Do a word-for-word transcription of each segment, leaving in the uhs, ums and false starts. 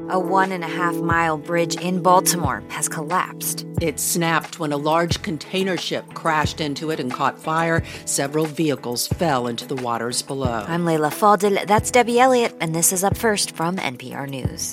A one and a half mile bridge in Baltimore has collapsed. It snapped when a large container ship crashed into it and caught fire. Several vehicles fell into the waters below. I'm Layla Faldil. That's Debbie Elliott, and this is Up First from N P R News.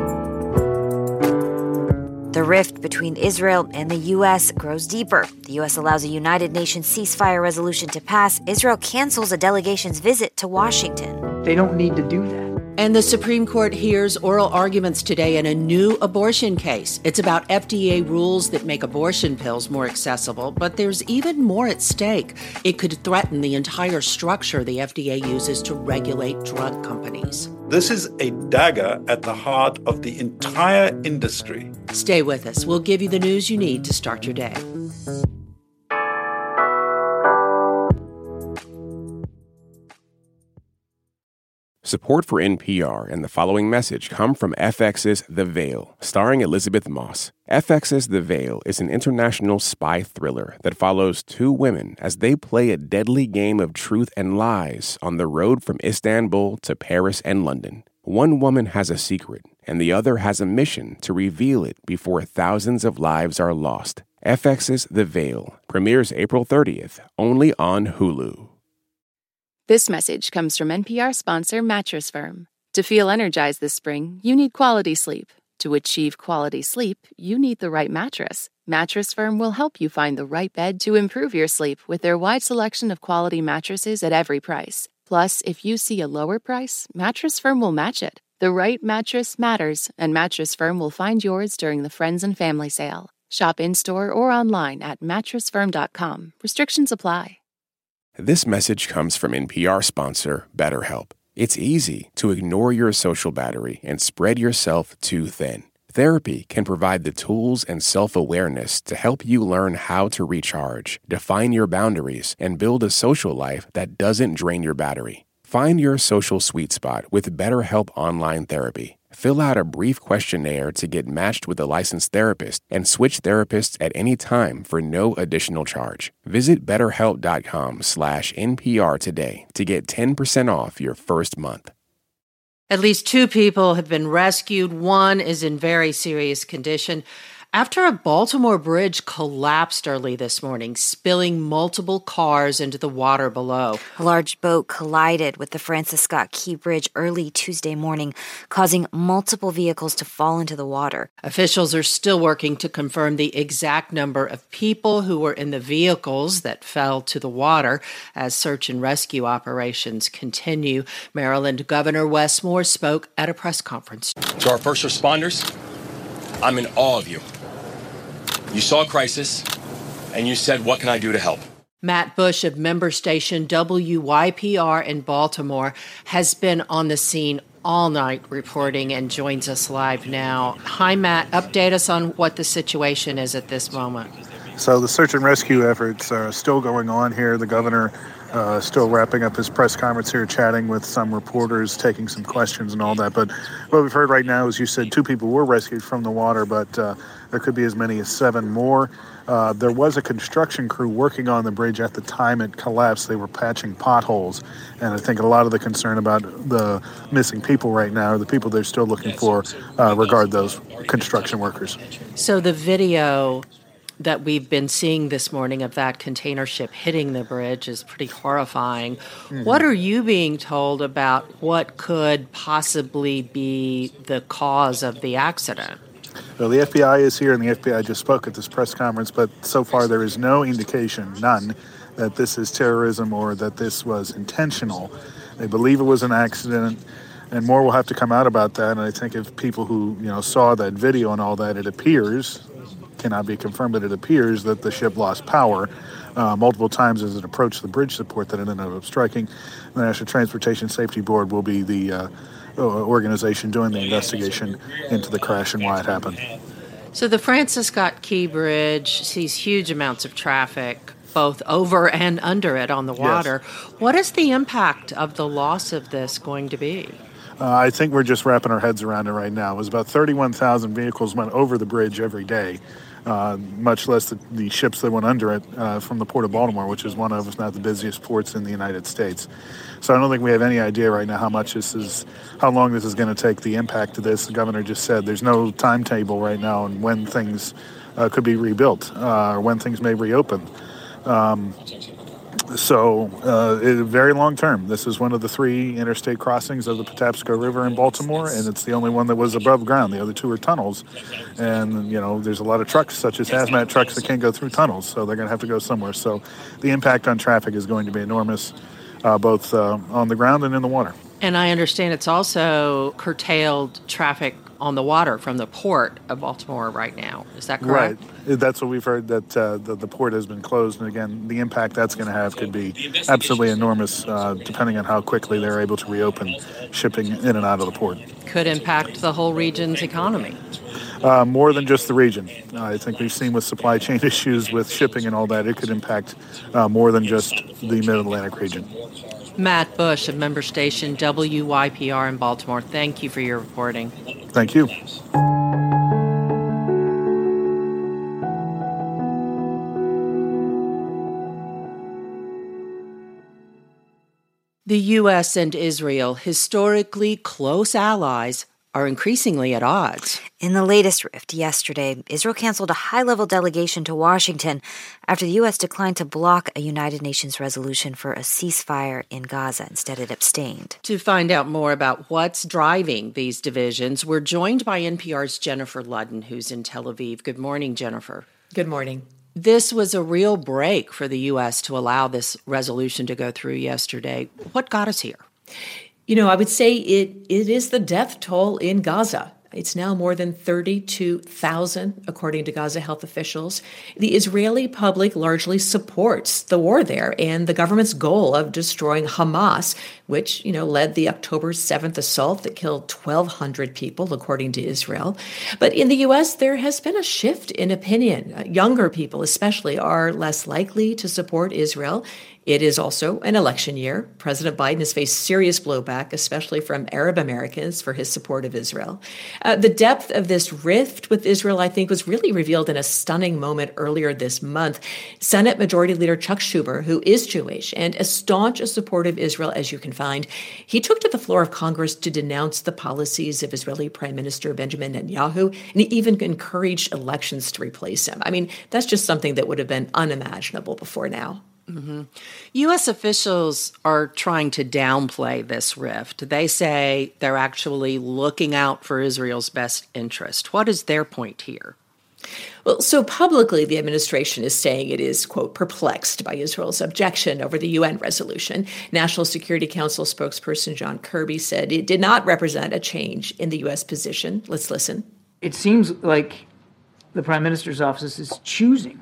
The rift between Israel and the U S grows deeper. The U S allows a United Nations ceasefire resolution to pass. Israel cancels a delegation's visit to Washington. They don't need to do that. And the Supreme Court hears oral arguments today in a new abortion case. It's about F D A rules that make abortion pills more accessible, but there's even more at stake. It could threaten the entire structure the F D A uses to regulate drug companies. This is a dagger at the heart of the entire industry. Stay with us. We'll give you the news you need to start your day. Support for N P R and the following message come from F X's The Veil, starring Elizabeth Moss. F X's The Veil is an international spy thriller that follows two women as they play a deadly game of truth and lies on the road from Istanbul to Paris and London. One woman has a secret, and the other has a mission to reveal it before thousands of lives are lost. F X's The Veil premieres April thirtieth, only on Hulu. This message comes from N P R sponsor Mattress Firm. To feel energized this spring, you need quality sleep. To achieve quality sleep, you need the right mattress. Mattress Firm will help you find the right bed to improve your sleep with their wide selection of quality mattresses at every price. Plus, if you see a lower price, Mattress Firm will match it. The right mattress matters, and Mattress Firm will find yours during the Friends and Family Sale. Shop in-store or online at mattress firm dot com. Restrictions apply. This message comes from N P R sponsor BetterHelp. It's easy to ignore your social battery and spread yourself too thin. Therapy can provide the tools and self-awareness to help you learn how to recharge, define your boundaries, and build a social life that doesn't drain your battery. Find your social sweet spot with BetterHelp Online Therapy. Fill out a brief questionnaire to get matched with a licensed therapist and switch therapists at any time for no additional charge. Visit betterhelp.com slash NPR today to get ten percent off your first month. At least two people have been rescued. One is in very serious condition after a Baltimore bridge collapsed early this morning, spilling multiple cars into the water below. A large boat collided with the Francis Scott Key Bridge early Tuesday morning, causing multiple vehicles to fall into the water. Officials are still working to confirm the exact number of people who were in the vehicles that fell to the water as search and rescue operations continue. Maryland Governor Wes Moore spoke at a press conference. To our first responders, I'm in awe of you. You saw a crisis, and you said, what can I do to help? Matt Bush of member station W Y P R in Baltimore has been on the scene all night reporting and joins us live now. Hi, Matt. Update us on what the situation is at this moment. So the search and rescue efforts are still going on here. The governor uh, still wrapping up his press conference here, chatting with some reporters, taking some questions and all that. But what we've heard right now is you said two people were rescued from the water, but uh, there could be as many as seven more. Uh, there was a construction crew working on the bridge at the time it collapsed. They were patching potholes. And I think a lot of the concern about the missing people right now are the people they're still looking for uh, regard those construction workers. So the video that we've been seeing this morning of that container ship hitting the bridge is pretty horrifying. Mm-hmm. What are you being told about what could possibly be the cause of the accident? Well, the F B I is here, and the F B I just spoke at this press conference, but so far there is no indication, none, that this is terrorism or that this was intentional. They believe it was an accident, and more will have to come out about that. And I think if people who, you know, saw that video and all that, it appears, cannot be confirmed, but it appears that the ship lost power uh, multiple times as it approached the bridge support that it ended up striking. The National Transportation Safety Board will be the uh, organization doing the investigation into the crash and why it happened. So the Francis Scott Key Bridge sees huge amounts of traffic, both over and under it on the water. Yes. What is the impact of the loss of this going to be? Uh, I think we're just wrapping our heads around it right now. It was about thirty-one thousand vehicles went over the bridge every day. uh, much less the, the ships that went under it uh, from the Port of Baltimore, which is one of, if not the busiest ports in the United States. So I don't think we have any idea right now how much this is, how long this is going to take, the impact of this. The governor just said there's no timetable right now on when things uh, could be rebuilt uh, or when things may reopen. Um, So, uh, it, very long term. This is one of the three interstate crossings of the Patapsco River in Baltimore, and it's the only one that was above ground. The other two are tunnels. And, you know, there's a lot of trucks, such as hazmat trucks, that can't go through tunnels, so they're going to have to go somewhere. So the impact on traffic is going to be enormous, uh, both uh, on the ground and in the water. And I understand it's also curtailed traffic on the water from the port of Baltimore right now. Is that correct? Right. That's what we've heard, that uh, the, the port has been closed. And again, the impact that's going to have could be absolutely enormous, uh, depending on how quickly they're able to reopen shipping in and out of the port. Could impact the whole region's economy. Uh, more than just the region. Uh, I think we've seen with supply chain issues with shipping and all that, it could impact uh, more than just the Mid-Atlantic region. Matt Bush of member station W Y P R in Baltimore, thank you for your reporting. Thank you. The U S and Israel, historically close allies, are increasingly at odds. In the latest rift yesterday, Israel canceled a high-level delegation to Washington after the U S declined to block a United Nations resolution for a ceasefire in Gaza. Instead, it abstained. To find out more about what's driving these divisions, we're joined by N P R's Jennifer Ludden, who's in Tel Aviv. Good morning, Jennifer. Good morning. This was a real break for the U S to allow this resolution to go through yesterday. What got us here? You know, I would say it it is the death toll in Gaza. It's now more than thirty-two thousand, according to Gaza health officials. The Israeli public largely supports the war there and the government's goal of destroying Hamas, which, you know, led the October seventh assault that killed twelve hundred people, according to Israel. But in the U S, there has been a shift in opinion. Younger people, especially, are less likely to support Israel. It is also an election year. President Biden has faced serious blowback, especially from Arab Americans, for his support of Israel. Uh, the depth of this rift with Israel, I think, was really revealed in a stunning moment earlier this month. Senate Majority Leader Chuck Schumer, who is Jewish and as staunch a supporter of Israel as you can find, he took to the floor of Congress to denounce the policies of Israeli Prime Minister Benjamin Netanyahu, and he even encouraged elections to replace him. I mean, that's just something that would have been unimaginable before now. Mm-hmm. U S officials are trying to downplay this rift. They say they're actually looking out for Israel's best interest. What is their point here? Well, so publicly, the administration is saying it is, quote, perplexed by Israel's objection over the U N resolution. National Security Council spokesperson John Kirby said it did not represent a change in the U S position. Let's listen. It seems like the Prime Minister's office is choosing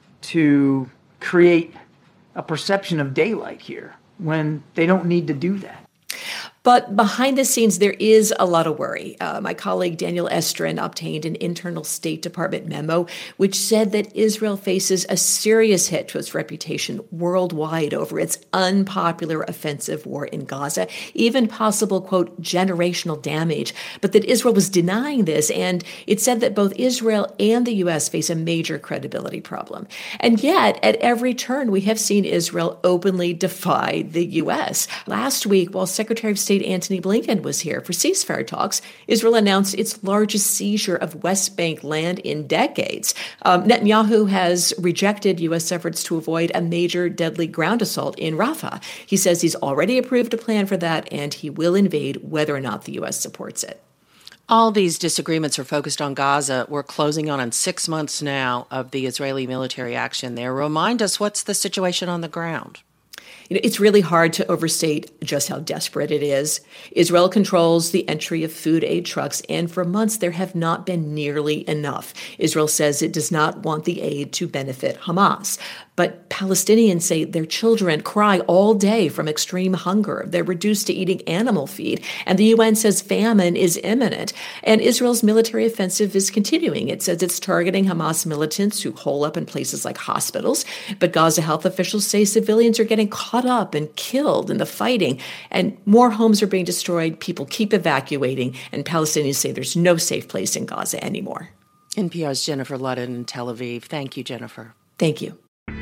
to create a perception of daylight here when they don't need to do that. But behind the scenes, there is a lot of worry. Uh, my colleague Daniel Estrin obtained an internal State Department memo which said that Israel faces a serious hit to its reputation worldwide over its unpopular offensive war in Gaza, even possible, quote, generational damage. But that Israel was denying this, and it said that both Israel and the U S face a major credibility problem. And yet, at every turn, we have seen Israel openly defy the U S. Last week, while Secretary of State Antony Blinken was here for ceasefire talks, Israel announced its largest seizure of West Bank land in decades. Um, Netanyahu has rejected U S efforts to avoid a major deadly ground assault in Rafah. He says he's already approved a plan for that, and he will invade whether or not the U S supports it. All these disagreements are focused on Gaza. We're closing on, on six months now of the Israeli military action there. Remind us, what's the situation on the ground? You know, it's really hard to overstate just how desperate it is. Israel controls the entry of food aid trucks, and for months there have not been nearly enough. Israel says it does not want the aid to benefit Hamas. But Palestinians say their children cry all day from extreme hunger. They're reduced to eating animal feed, and the U N says famine is imminent. And Israel's military offensive is continuing. It says it's targeting Hamas militants who hole up in places like hospitals. But Gaza health officials say civilians are getting caught up and killed in the fighting, and more homes are being destroyed. People keep evacuating, and Palestinians say there's no safe place in Gaza anymore. N P R's Jennifer Ludden in Tel Aviv. Thank you, Jennifer. Thank you.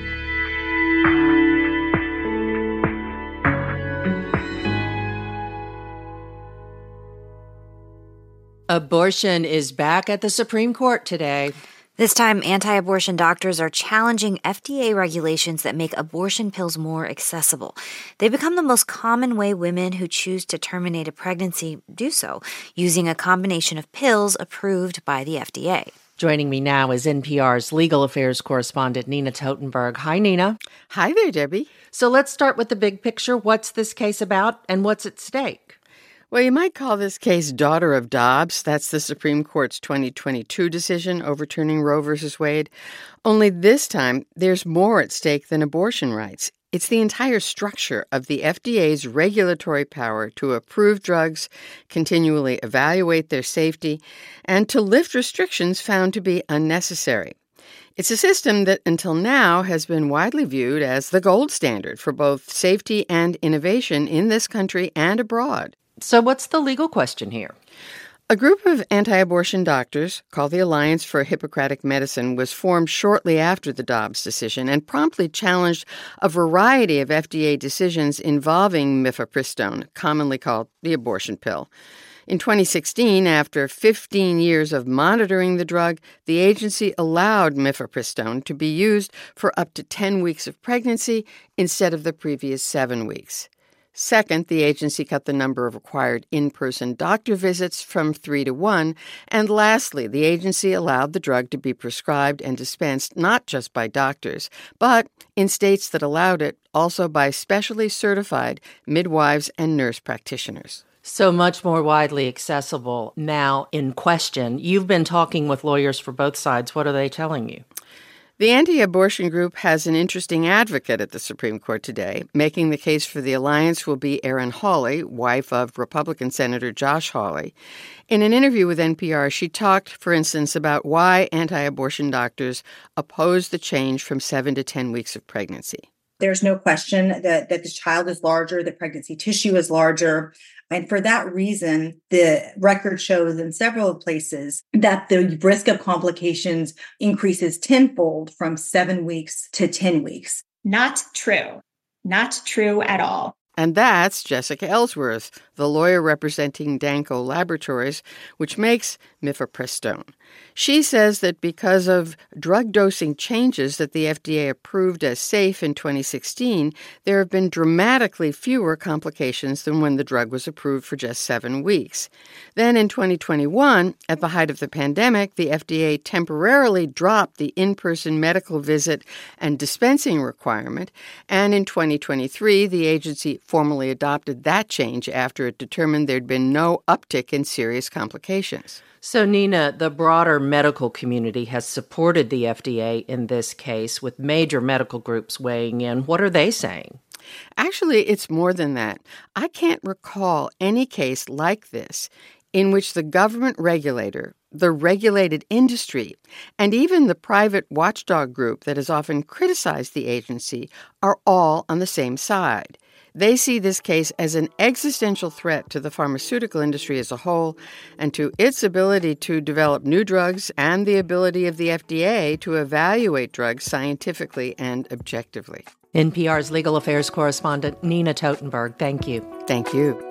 Abortion is back at the Supreme Court today. This time, anti-abortion doctors are challenging F D A regulations that make abortion pills more accessible. They become the most common way women who choose to terminate a pregnancy do so, using a combination of pills approved by the F D A. Joining me now is N P R's legal affairs correspondent, Nina Totenberg. Hi, Nina. Hi there, Debbie. So let's start with the big picture. What's this case about and what's at stake? Well, you might call this case Daughter of Dobbs. That's the Supreme Court's twenty twenty-two decision overturning Roe v. Wade. Only this time, there's more at stake than abortion rights. It's the entire structure of the F D A's regulatory power to approve drugs, continually evaluate their safety, and to lift restrictions found to be unnecessary. It's a system that until now has been widely viewed as the gold standard for both safety and innovation in this country and abroad. So what's the legal question here? A group of anti-abortion doctors, called the Alliance for Hippocratic Medicine, was formed shortly after the Dobbs decision and promptly challenged a variety of F D A decisions involving mifepristone, commonly called the abortion pill. In twenty sixteen, after fifteen years of monitoring the drug, the agency allowed mifepristone to be used for up to ten weeks of pregnancy instead of the previous seven weeks. Second, the agency cut the number of required in-person doctor visits from three to one. And lastly, the agency allowed the drug to be prescribed and dispensed not just by doctors, but, in states that allowed it, also by specially certified midwives and nurse practitioners. So much more widely accessible now in question. You've been talking with lawyers for both sides. What are they telling you? The anti-abortion group has an interesting advocate at the Supreme Court today. Making the case for the alliance will be Erin Hawley, wife of Republican Senator Josh Hawley. In an interview with N P R, she talked, for instance, about why anti-abortion doctors oppose the change from seven to ten weeks of pregnancy. There's no question that, that the child is larger, the pregnancy tissue is larger. And for that reason, the record shows in several places that the risk of complications increases tenfold from seven weeks to ten weeks. Not true. Not true at all. And that's Jessica Ellsworth, the lawyer representing Danco Laboratories, which makes mifepristone. She says that because of drug dosing changes that the F D A approved as safe in twenty sixteen, there have been dramatically fewer complications than when the drug was approved for just seven weeks. Then in twenty twenty-one, at the height of the pandemic, the F D A temporarily dropped the in-person medical visit and dispensing requirement, and in twenty twenty-three, the agency formally adopted that change after it determined there'd been no uptick in serious complications. So, Nina, the broader medical community has supported the F D A in this case, with major medical groups weighing in. What are they saying? Actually, it's more than that. I can't recall any case like this in which the government regulator, the regulated industry, and even the private watchdog group that has often criticized the agency are all on the same side. They see this case as an existential threat to the pharmaceutical industry as a whole and to its ability to develop new drugs and the ability of the F D A to evaluate drugs scientifically and objectively. N P R's legal affairs correspondent, Nina Totenberg, thank you. Thank you.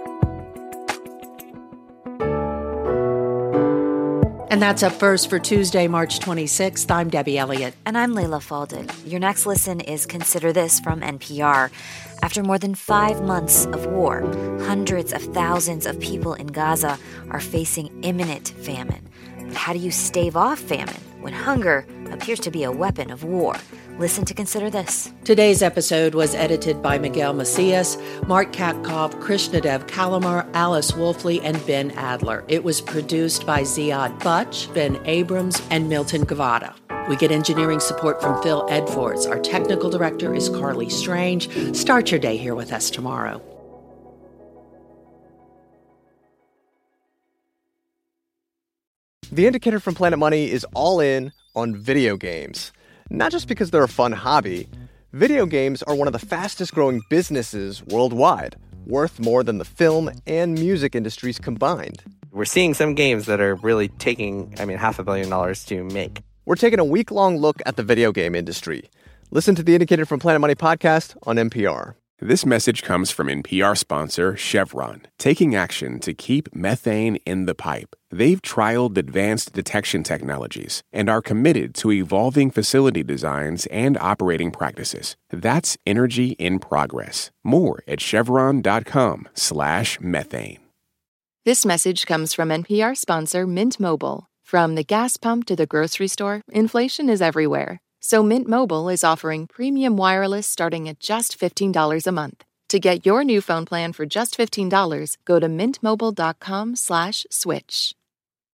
And that's Up First for Tuesday, March twenty-sixth. I'm Debbie Elliott. And I'm Layla Faldick. Your next listen is Consider This from N P R. After more than five months of war, hundreds of thousands of people in Gaza are facing imminent famine. But how do you stave off famine when hunger appears to be a weapon of war? Listen to Consider This. Today's episode was edited by Miguel Macias, Mark Katkov, Krishnadev Kalamar, Alice Wolfley, and Ben Adler. It was produced by Ziad Butch, Ben Abrams, and Milton Gavada. We get engineering support from Phil Edfords. Our technical director is Carly Strange. Start your day here with us tomorrow. The Indicator from Planet Money is all in on video games. Not just because they're a fun hobby. Video games are one of the fastest growing businesses worldwide, worth more than the film and music industries combined. We're seeing some games that are really taking, I mean, half a billion dollars to make. We're taking a week-long look at the video game industry. Listen to the Indicator from Planet Money podcast on N P R. This message comes from N P R sponsor Chevron, taking action to keep methane in the pipe. They've trialed advanced detection technologies and are committed to evolving facility designs and operating practices. That's energy in progress. More at chevron.com slash methane. This message comes from N P R sponsor Mint Mobile. From the gas pump to the grocery store, inflation is everywhere. So Mint Mobile is offering premium wireless starting at just fifteen dollars a month. To get your new phone plan for just fifteen dollars, go to mintmobile.com slash switch.